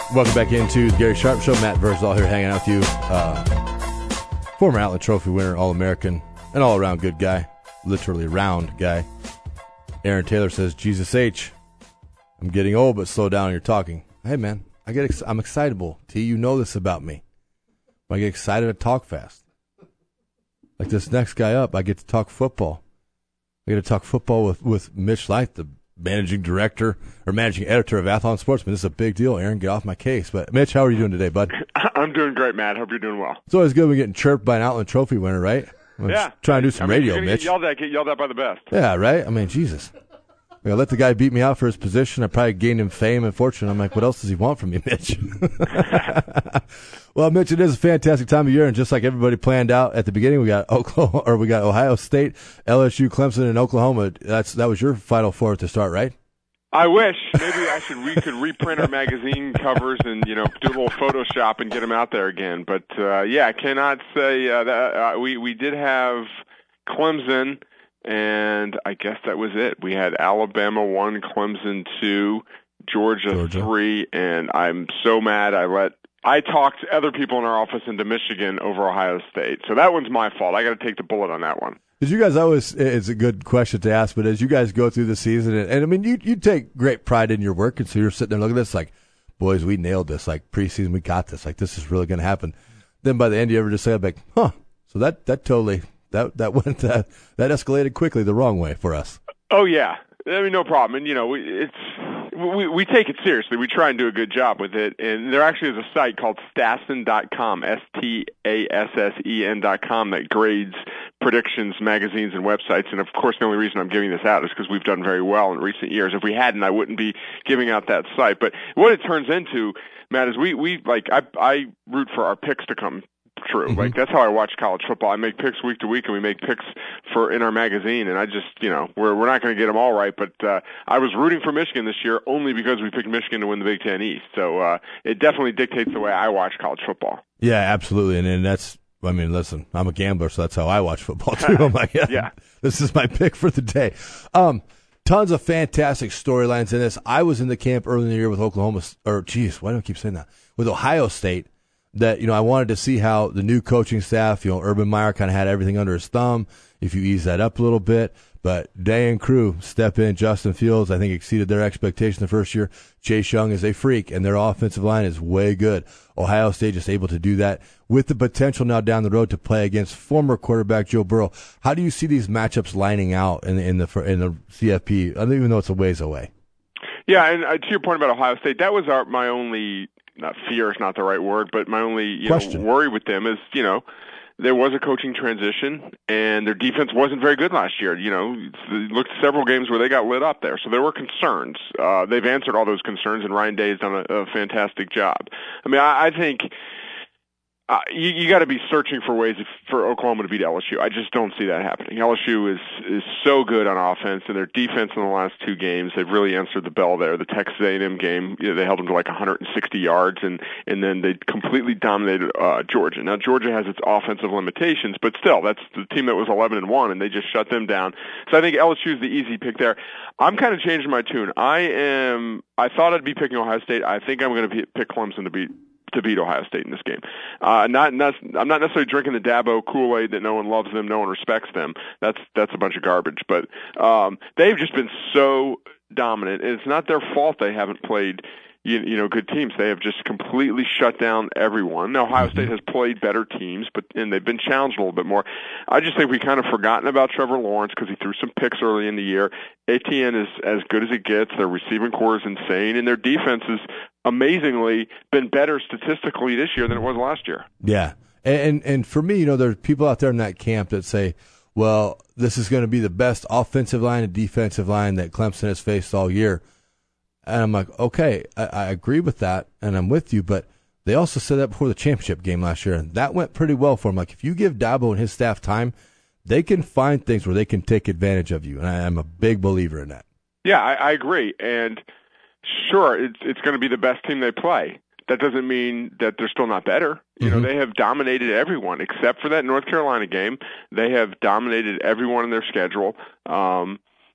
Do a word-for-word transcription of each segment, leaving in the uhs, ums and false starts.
Welcome back into the Gary Sharp Show. Matt Verzal here hanging out with you. Uh, former Outlet Trophy winner, All-American, an all-around good guy. Literally round guy. Aaron Taylor says, Jesus H, I'm getting old, but slow down, you're talking. Hey, man, I get ex- I'm excitable. T, you know this about me. I get excited to talk fast. Like this next guy up, I get to talk football. I get to talk football with, with Mitch Light, the managing director or managing editor of Athlon Sportsman. This is a big deal. Aaron, get off my case. But, Mitch, how are you doing today, bud? I'm doing great, Matt. Hope you're doing well. It's always good when getting chirped by an Outland Trophy winner, right? I'm yeah. Trying to do some I mean, radio, you're Mitch. Get yelled at, get yelled at by the best. Yeah, right? I mean, Jesus. I let the guy beat me out for his position. I probably gained him fame and fortune. I'm like, what else does he want from me, Mitch? Well, Mitch, it is a fantastic time of year, and just like everybody planned out at the beginning, we got Oklahoma, or we got Ohio State, L S U, Clemson, and Oklahoma. That's that was your Final Four to start, right? I wish. Maybe I should. We could reprint our magazine covers and you know do a little Photoshop and get them out there again. But uh, yeah, I cannot say uh, that uh, we we did have Clemson. And I guess that was it. We had Alabama one, Clemson two, Georgia, Georgia three, and I'm so mad I let I talked other people in our office into Michigan over Ohio State. So that one's my fault. I got to take the bullet on that one. Did you guys always? It's a good question to ask, but as you guys go through the season, and, and I mean, you you take great pride in your work, and so you're sitting there looking at this like, boys, we nailed this. Like preseason, we got this. Like this is really going to happen. Then by the end, you ever just say like, huh? So that that totally. That that went that that escalated quickly the wrong way for us. Oh yeah, I mean no problem. And you know we, it's we we take it seriously. We try and do a good job with it. And there actually is a site called Stassen dot com, S T A S S E N dot com, that grades predictions, magazines, and websites. And of course, the only reason I'm giving this out is because we've done very well in recent years. If we hadn't, I wouldn't be giving out that site. But what it turns into, Matt, is we we like I I root for our picks to come true. Mm-hmm. Like that's how I watch college football. I make picks week to week, and we make picks for in our magazine. And I just, you know, we're we're not going to get them all right, but uh, I was rooting for Michigan this year only because we picked Michigan to win the Big Ten East. So uh, it definitely dictates the way I watch college football. Yeah, absolutely, and and that's. I mean, listen, I'm a gambler, so that's how I watch football too. I'm like, yeah, yeah, this is my pick for the day. Um, tons of fantastic storylines in this. I was in the camp early in the year with Oklahoma, or geez, why do I keep saying that? With Ohio State. That, you know, I wanted to see how the new coaching staff, you know, Urban Meyer kind of had everything under his thumb. If you ease that up a little bit, but Day and crew step in. Justin Fields, I think, exceeded their expectation the first year. Chase Young is a freak, and their offensive line is way good. Ohio State just able to do that with the potential now down the road to play against former quarterback Joe Burrow. How do you see these matchups lining out in the in the in the C F P? I don't even know it's a ways away. Yeah, and uh, to your point about Ohio State, that was our, my only. Not fear is not the right word, but my only you know, worry with them is, you know, there was a coaching transition, and their defense wasn't very good last year. You know, looked at several games where they got lit up there, so there were concerns. Uh, they've answered all those concerns, and Ryan Day has done a, a fantastic job. I mean, I, I think uh, you, you got to be searching for ways if, for Oklahoma to beat L S U. I just don't see that happening. L S U is is so good on offense, and their defense in the last two games, they've really answered the bell there. The Texas A and M game, you know, they held them to like one hundred sixty yards, and and then they completely dominated uh, Georgia. Now Georgia has its offensive limitations, but still, that's the team that was eleven and one, and they just shut them down. So I think L S U is the easy pick there. I'm kind of changing my tune. I am. I thought I'd be picking Ohio State. I think I'm going to pick Clemson to beat. to beat Ohio State in this game. Uh, not, not, I'm not necessarily drinking the Dabo Kool-Aid that no one loves them, no one respects them. That's that's a bunch of garbage. But um, they've just been so dominant, and it's not their fault they haven't played you, you know good teams. They have just completely shut down everyone. Now, Ohio State has played better teams, but and they've been challenged a little bit more. I just think we kind of forgotten about Trevor Lawrence because he threw some picks early in the year. Etienne is as good as it gets. Their receiving core is insane, and their defense is amazingly been better statistically this year than it was last year. Yeah. And, and and for me, you know, there are people out there in that camp that say, well, this is going to be the best offensive line and defensive line that Clemson has faced all year. And I'm like, okay, I, I agree with that, and I'm with you, but they also said that before the championship game last year, and that went pretty well for them. Like, if you give Dabo and his staff time, they can find things where they can take advantage of you, and I, I'm a big believer in that. Yeah, I, I agree, and sure, it's it's going to be the best team they play. That doesn't mean that they're still not better. You mm-hmm. know, they have dominated everyone except for that North Carolina game. They have dominated everyone in their schedule. Um,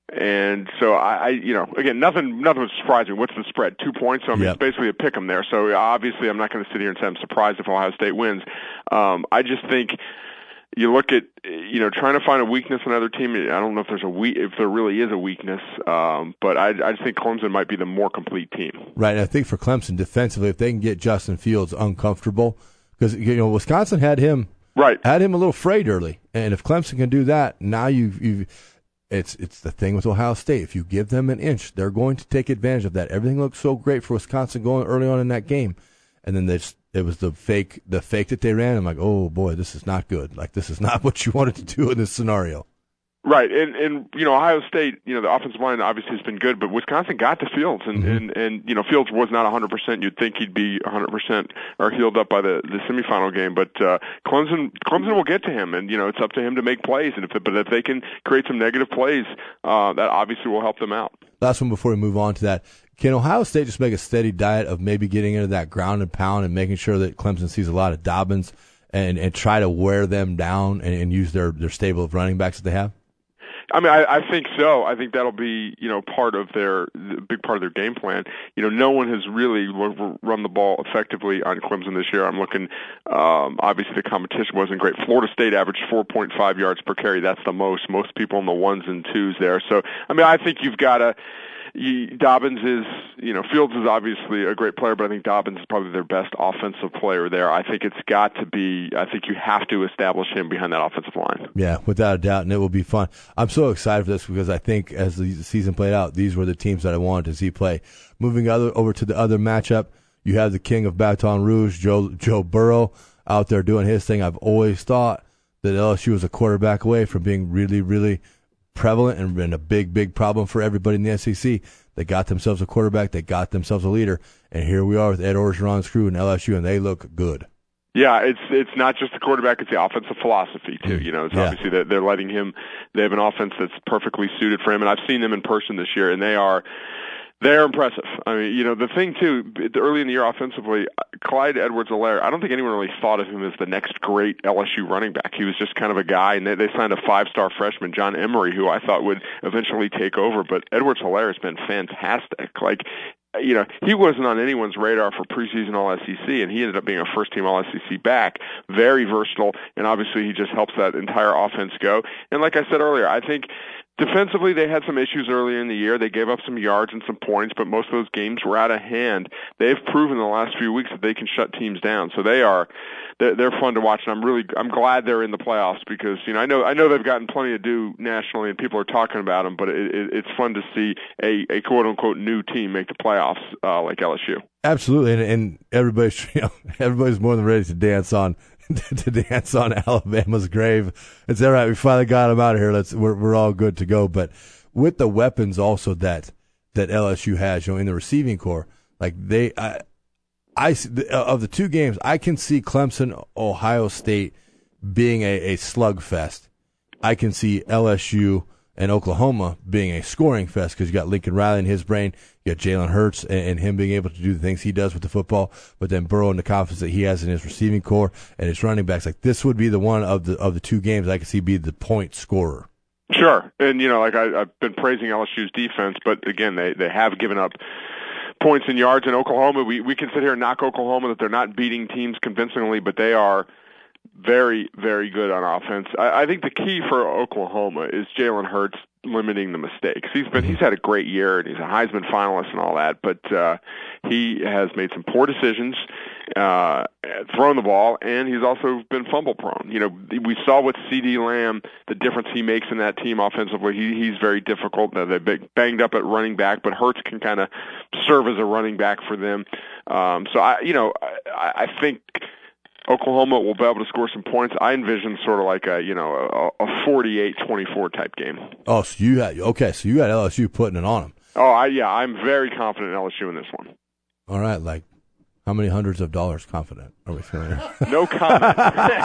And so I, I, you know, again, nothing, nothing would surprise me. What's the spread? Two points. So I mean, yep. It's basically a pick 'em there. So obviously, I'm not going to sit here and say I'm surprised if Ohio State wins. Um, I just think you look at, you know, trying to find a weakness in another team. I don't know if there's a we- if there really is a weakness, um, but I, I just think Clemson might be the more complete team. Right. And I think for Clemson defensively, if they can get Justin Fields uncomfortable, because you know Wisconsin had him right had him a little frayed early, and if Clemson can do that, now you've you've. It's it's the thing with Ohio State. If you give them an inch, they're going to take advantage of that. Everything looked so great for Wisconsin going early on in that game, and then they just, it was the fake the fake that they ran. I'm like, oh boy, this is not good. Like this is not what you wanted to do in this scenario. Right, and and you know Ohio State, you know the offensive line obviously has been good, but Wisconsin got to Fields, and mm-hmm. and, and you know Fields was not one hundred percent. You'd think he'd be one hundred percent or healed up by the, the semifinal game, but uh, Clemson Clemson will get to him, and you know it's up to him to make plays. And if but if they can create some negative plays, uh, that obviously will help them out. Last one before we move on to that. Can Ohio State just make a steady diet of maybe getting into that ground and pound and making sure that Clemson sees a lot of Dobbins and, and try to wear them down and, and use their, their stable of running backs that they have? I mean, I, I think so. I think that'll be, you know, part of their, the big part of their game plan. You know, no one has really run the ball effectively on Clemson this year. I'm looking, um, obviously the competition wasn't great. Florida State averaged four point five yards per carry. That's the most. Most people in the ones and twos there. So, I mean, I think you've got to, You, Dobbins is, you know, Fields is obviously a great player, but I think Dobbins is probably their best offensive player there. I think it's got to be, I think you have to establish him behind that offensive line. Yeah, without a doubt, and it will be fun. I'm so excited for this because I think as the season played out, these were the teams that I wanted to see play. Moving other, over to the other matchup, you have the king of Baton Rouge, Joe, Joe Burrow, out there doing his thing. I've always thought that L S U was a quarterback away from being really, really prevalent and been a big, big problem for everybody in the S E C. They got themselves a quarterback. They got themselves a leader. And here we are with Ed Orgeron's crew and L S U, and they look good. Yeah, it's it's not just the quarterback; it's the offensive philosophy too. You know, it's yeah. obviously that they're letting him. They have an offense that's perfectly suited for him, and I've seen them in person this year, and they are they're impressive. I mean, you know, the thing too, early in the year offensively, Clyde Edwards-Helaire, I don't think anyone really thought of him as the next great L S U running back. He was just kind of a guy, and they, they signed a five-star freshman, John Emery, who I thought would eventually take over. But Edwards-Helaire has been fantastic. Like, you know, he wasn't on anyone's radar for preseason All S E C, and he ended up being a first-team All S E C back. Very versatile, and obviously he just helps that entire offense go. And like I said earlier, I think defensively, they had some issues earlier in the year. They gave up some yards and some points, but most of those games were out of hand. They've proven in the last few weeks that they can shut teams down. So they are, they're, they're fun to watch, and I'm really, I'm glad they're in the playoffs because, you know, I know, I know they've gotten plenty to do nationally, and people are talking about them, but it, it, it's fun to see a, a quote unquote new team make the playoffs uh, like L S U. Absolutely, and, and everybody's, you know, everybody's more than ready to dance on. to dance on Alabama's grave. It's all right. We finally got them out of here. Let's we're we're all good to go. But with the weapons also that that L S U has, you know, in the receiving core, like they, I, I of the two games, I can see Clemson, Ohio State being a, a slugfest. I can see L S U and Oklahoma being a scoring fest because you got Lincoln Riley in his brain, you got Jalen Hurts and, and him being able to do the things he does with the football, but then Burrow and the confidence that he has in his receiving core and his running backs. Like this would be the one of the of the two games I could see be the point scorer. Sure, and you know, like I, I've been praising L S U's defense, but again, they they have given up points and yards in Oklahoma. We we can sit here and knock Oklahoma that they're not beating teams convincingly, but they are very, very good on offense. I, I think the key for Oklahoma is Jalen Hurts limiting the mistakes. He's been he's had a great year and he's a Heisman finalist and all that, but uh, he has made some poor decisions, uh, thrown the ball, and he's also been fumble prone. You know, we saw with CeeDee Lamb the difference he makes in that team offensively. He, he's very difficult. They're banged up at running back, but Hurts can kind of serve as a running back for them. Um, so I, you know, I, I think Oklahoma will be able to score some points. I envision sort of like a, you know, a, a forty-eight twenty-four type game. Oh, so you had, okay, so you had L S U putting it on them. Oh, I, yeah, I'm very confident in L S U in this one. All right, like how many hundreds of dollars confident are we feeling? No comment.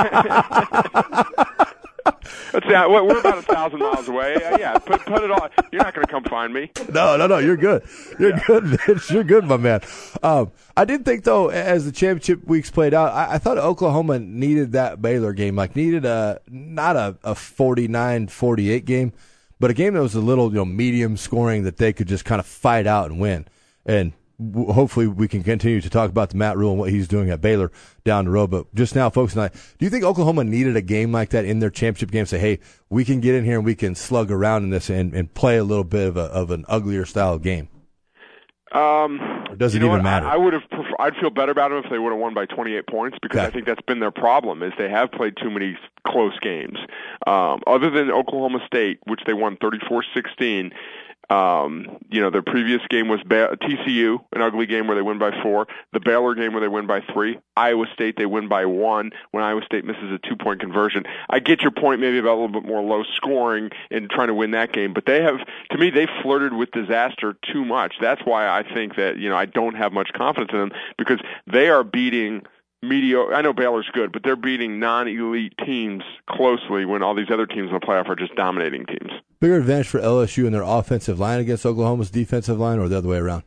Let's see, we're about a thousand miles away. Uh, yeah, put put it on. You're not going to come find me. No, no, no. You're good. You're yeah. good, Mitch. You're good, my man. Um, I did think though, as the championship weeks played out, I, I thought Oklahoma needed that Baylor game. Like needed a not a, a forty-nine forty-eight game, but a game that was a little, you know, medium scoring that they could just kind of fight out and win. And w- hopefully we can continue to talk about the Matt Rule and what he's doing at Baylor down the road. But just now, folks, tonight, do you think Oklahoma needed a game like that in their championship game? Say, hey, we can get in here and we can slug around in this and, and play a little bit of a, of an uglier style of game. Um, or does it you know even what? matter? I, I would have. Prefer- I'd feel better about them if they would have won by twenty-eight points, because okay. I think that's been their problem, is they have played too many close games. Um, other than Oklahoma State, which they won thirty-four sixteen. Um, you know, their previous game was ba- T C U, an ugly game where they win by four. The Baylor game where they win by three. Iowa State, they win by one when Iowa State misses a two-point conversion. I get your point maybe about a little bit more low scoring and trying to win that game, but they have, to me, they flirted with disaster too much. That's why I think that, you know, I don't have much confidence in them, because they are beating mediocre. I know Baylor's good, but they're beating non-elite teams closely when all these other teams in the playoff are just dominating teams. Bigger advantage for L S U in their offensive line against Oklahoma's defensive line, or the other way around?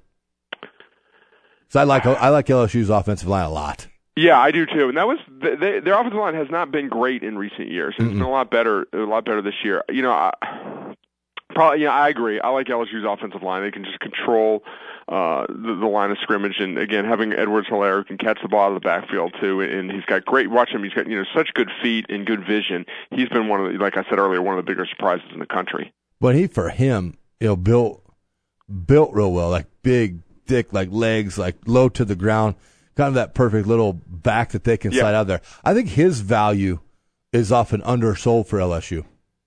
So I like I like L S U's offensive line a lot. Yeah, I do too. And that was they, their offensive line has not been great in recent years. It's Mm-mm. been a lot better, a lot better this year. You know, I, probably. Yeah, I agree. I like L S U's offensive line. They can just control uh, the, the line of scrimmage, and again, having Edwards-Helaire who can catch the ball out of the backfield too, and he's got great. Watch him. He's got you know such good feet and good vision. He's been one of the, like I said earlier, one of the bigger surprises in the country. But he, for him, you know, built built real well, like big, thick, like legs, like low to the ground, kind of that perfect little back that they can yeah. slide out there. I think his value is often undersold for L S U.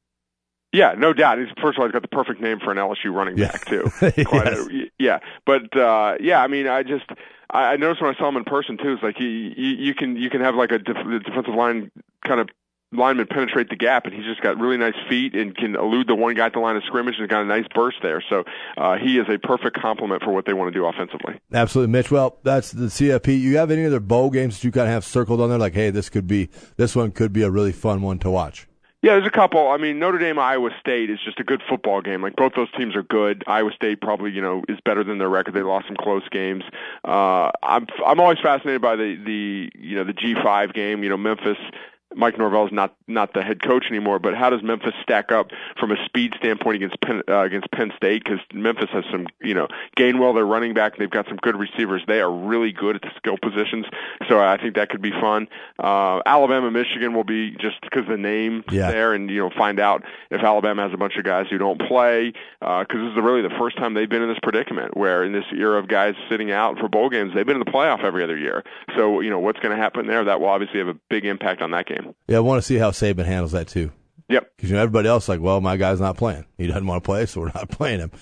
Yeah, no doubt. He's first of all, he's got the perfect name for an L S U running back too. Quite yes. a, yeah, but uh, yeah, I mean, I just I, I noticed when I saw him in person too. It's like he, you, you can you can have like a def, defensive line kind of lineman penetrate the gap, and he's just got really nice feet and can elude the one guy at the line of scrimmage and got a nice burst there. So uh, he is a perfect complement for what they want to do offensively. Absolutely, Mitch. Well, that's the C F P. You have any other bowl games that you kind of have circled on there? Like, hey, this could be this one could be a really fun one to watch. Yeah, there's a couple. I mean, Notre Dame, Iowa State is just a good football game. Like, both those teams are good. Iowa State probably, you know, is better than their record. They lost some close games. Uh, I'm I'm always fascinated by the the you know the G five game. You know, Memphis. Mike Norvell's not not the head coach anymore, but how does Memphis stack up from a speed standpoint against Penn, uh, against Penn State? Because Memphis has some, you know, Gainwell, their running back, they've got some good receivers. They are really good at the skill positions, so I think that could be fun. Uh, Alabama, Michigan will be just because the name yeah. there, and you know, find out if Alabama has a bunch of guys who don't play, because uh, this is really the first time they've been in this predicament, where in this era of guys sitting out for bowl games, they've been in the playoff every other year. So you know, what's going to happen there? That will obviously have a big impact on that game. Yeah, I want to see how Saban handles that too. Yep. Because you know everybody else like, well, my guy's not playing. He doesn't want to play, so we're not playing him.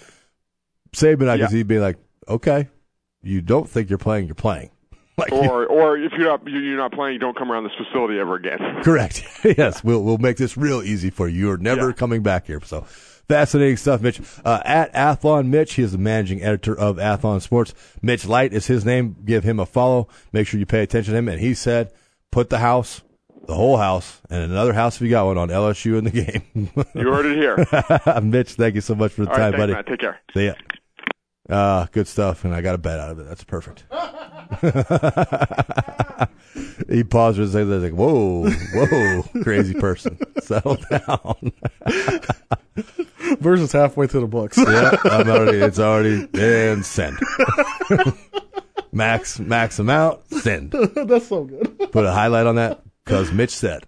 Saban, I yeah. can see being like, okay, you don't think you're playing, you're playing. Like, or or if you're not you're not playing, you don't come around this facility ever again. Correct. Yes, we'll we'll make this real easy for you. You're never yeah. coming back here. So fascinating stuff, Mitch. Uh, at Athlon Mitch, he is the managing editor of Athlon Sports. Mitch Light is his name. Give him a follow. Make sure you pay attention to him. And he said, put the house. The whole house, and another house if you got one, on L S U in the game. You heard it here. Mitch, thank you so much for the All time, right, thanks, buddy. Matt. Take care. See ya. Uh, good stuff, and I got a bet out of it. That's perfect. He paused for a second. I was like, whoa, whoa, crazy person. Settle down. Version's halfway through the books. Yeah, I'm already, it's already, and send. Max, max amount, send. That's so good. Put a highlight on that. Because Mitch said.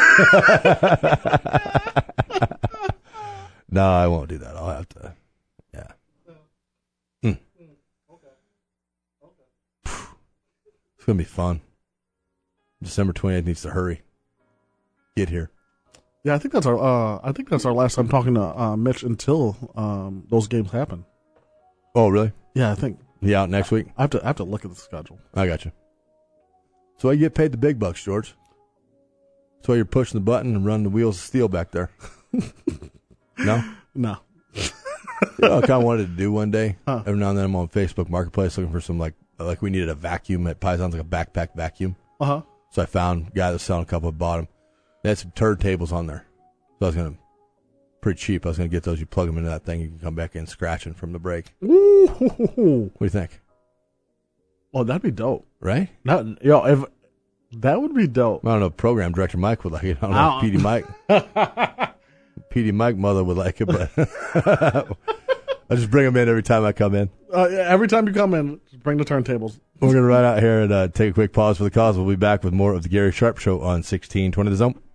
No, I won't do that. I'll have to. Yeah. Mm. Okay. Okay. It's going to be fun. December twenty-eighth needs to hurry. Get here. Yeah, I think that's our. Uh, I think that's our last time talking to uh, Mitch until um, those games happen. Oh, really? Yeah, I think. He out next week? I have to. I have to look at the schedule. I got you. So you get paid the big bucks, George. That's why you're pushing the button and running the wheels of steel back there. No? No. You know, I kind of wanted to do one day. Huh. Every now and then I'm on Facebook Marketplace looking for some, like, like we needed a vacuum at Pison's, like a backpack vacuum. Uh-huh. So I found a guy that was selling a couple, bought them. They had some turntables on there. So I was going to, pretty cheap, I was going to get those. You plug them into that thing, you can come back in scratching from the break. Ooh. What do you think? Oh, that'd be dope. Right? Not, yo, if that would be dope. I don't know, program director Mike would like it. I don't know, P D Mike. P D Mike mother would like it, but I just bring them in every time I come in. Uh, every time you come in, just bring the turntables. We're going to run out here and uh, take a quick pause for the cause. We'll be back with more of the Gary Sharp Show on sixteen twenty The Zone.